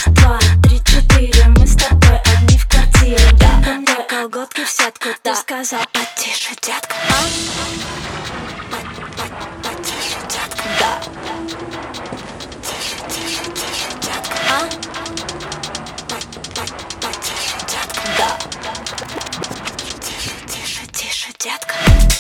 Раз, два, три, четыре, мы с тобой одни в квартире. Да, ко мне колготки в сетку. Ты сказал потише, детка. Потише, детка. Да. Тише, тише, тише, детка. Потише, детка. Да. Тише, тише, тише, детка.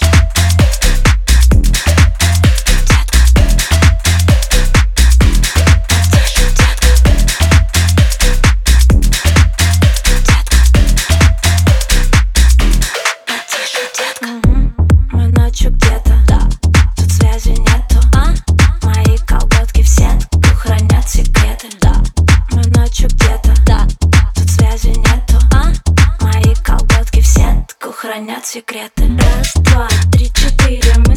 Мы ночью где-то, да. Тут связи нету, мои колготки в сетку хранят секреты, да. Мы ночью где-то, да. Тут связи нету, мои колготки в сетку хранят секреты. Раз, два, три, четыре, мы